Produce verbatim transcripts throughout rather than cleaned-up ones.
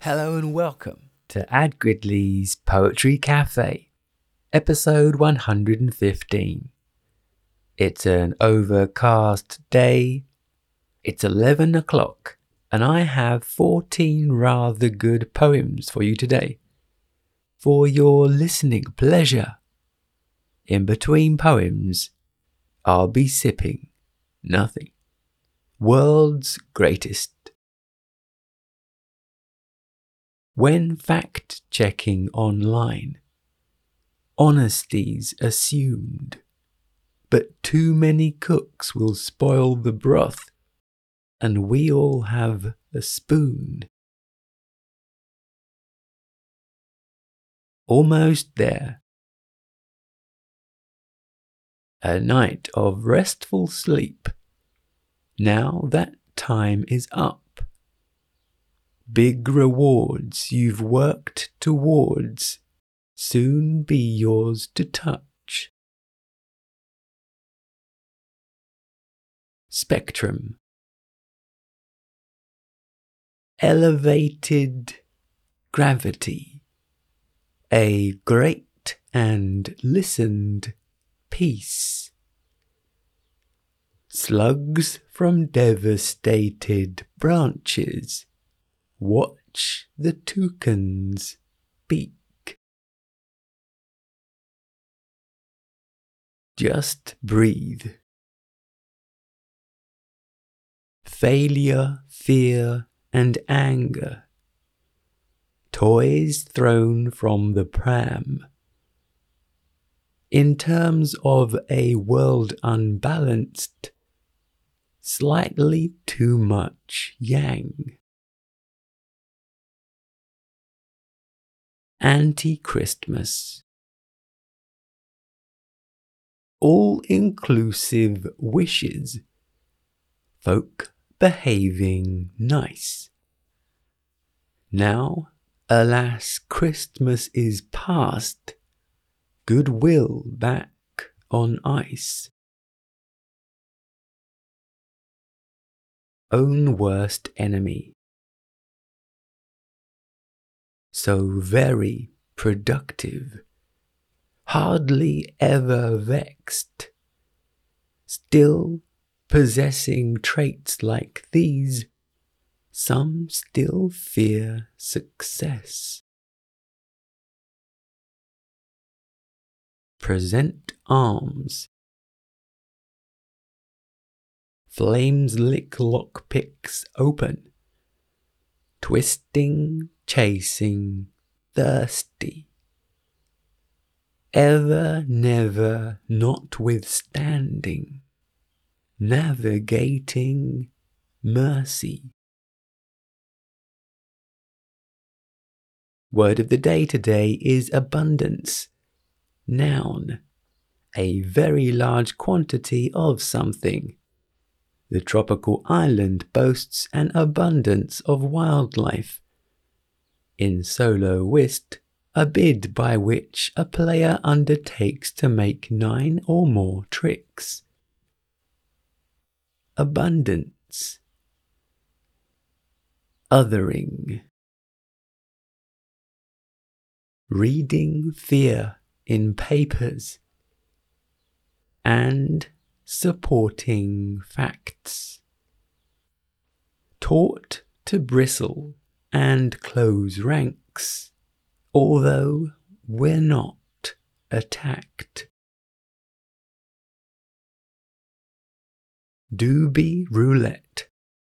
Hello and welcome to Ad Gridley's Poetry Cafe, episode one hundred fifteen. It's an overcast day, it's eleven o'clock, and I have fourteen rather good poems for you today, for your listening pleasure. In between poems, I'll be sipping nothing. World's greatest. When fact-checking online, honesty's assumed, but too many cooks will spoil the broth, and we all have a spoon. Almost there. A night of restful sleep. Now that time is up. Big rewards you've worked towards soon be yours to touch. Spectrum. Elevated gravity. A great and listened peace. Slugs from devastated branches. Watch the toucan's beak. Just breathe. Failure, fear, and anger. Toys thrown from the pram. In terms of a world unbalanced, slightly too much yang. Anti-Christmas. All-inclusive wishes. Folk behaving nice. Now, alas, Christmas is past. Goodwill back on ice. Own worst enemy. So very productive, hardly ever vexed, still possessing traits like these, some still fear success. Present arms. Flames lick lockpicks open, twisting, chasing, thirsty. Ever, never, notwithstanding, navigating mercy. Word of the day today is abundance. Noun. A very large quantity of something. The tropical island boasts an abundance of wildlife. In solo whist, a bid by which a player undertakes to make nine or more tricks. Abundance. Othering. Reading fear in papers. And supporting facts. Taught to bristle and close ranks, although we're not attacked. Doobie roulette.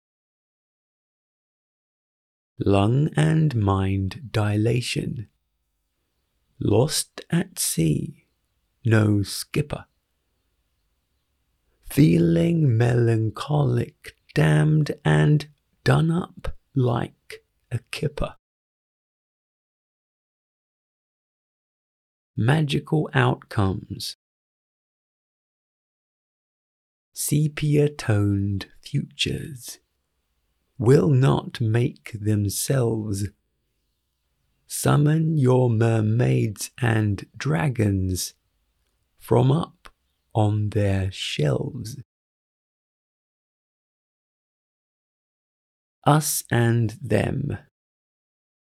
Lung and mind dilation. Lost at sea, no skipper. Feeling melancholic, damned and done up like a kipper. Magical outcomes. Sepia-toned futures will not make themselves. Summon your mermaids and dragons from up on their shelves. Us and them.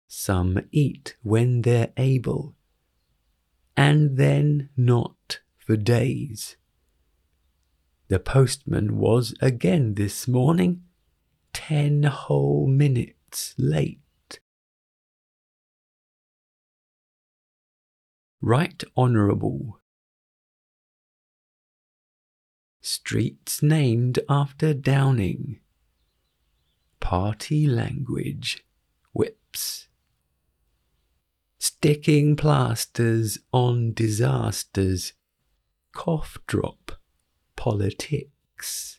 Some eat when they're able, and then not for days. The postman was again this morning, ten whole minutes late. Right Honourable. Streets named after Downing. Party language, whips. Sticking plasters on disasters, cough drop, politics.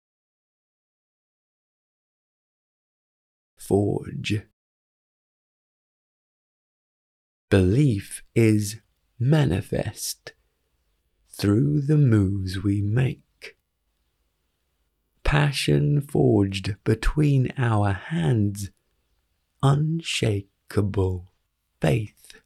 Forge. Belief is manifest through the moves we make. Passion forged between our hands, unshakable faith.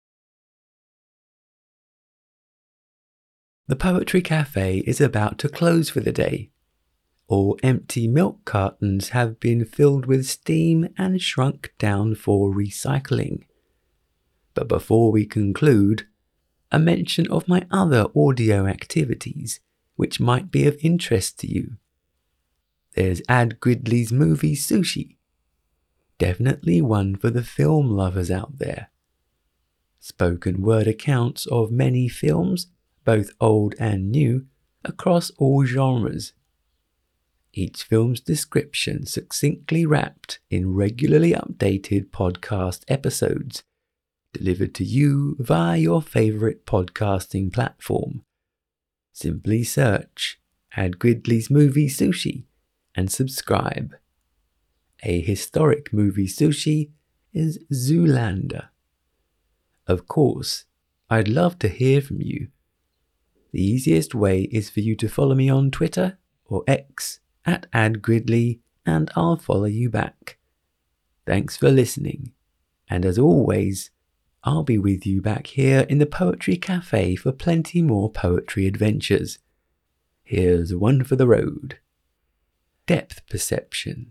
The Poetry Cafe is about to close for the day. All empty milk cartons have been filled with steam and shrunk down for recycling. But before we conclude, a mention of my other audio activities which might be of interest to you. There's Ad Gridley's movie Sushi. Definitely one for the film lovers out there. Spoken word accounts of many films, both old and new, across all genres. Each film's description succinctly wrapped in regularly updated podcast episodes, delivered to you via your favourite podcasting platform. Simply search Ad Gridley's movie Sushi and subscribe. A historic movie Sushi is Zoolander. Of course, I'd love to hear from you. The easiest way is for you to follow me on Twitter or X at Ad Gridley, and I'll follow you back. Thanks for listening, and as always, I'll be with you back here in the Poetry Cafe for plenty more poetry adventures. Here's one for the road. Depth perception.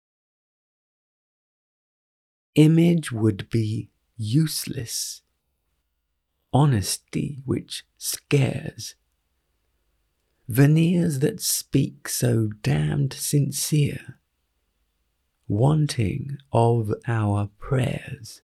Image would be useless. Honesty which scares. Veneers that speak so damned sincere. Wanting of our prayers.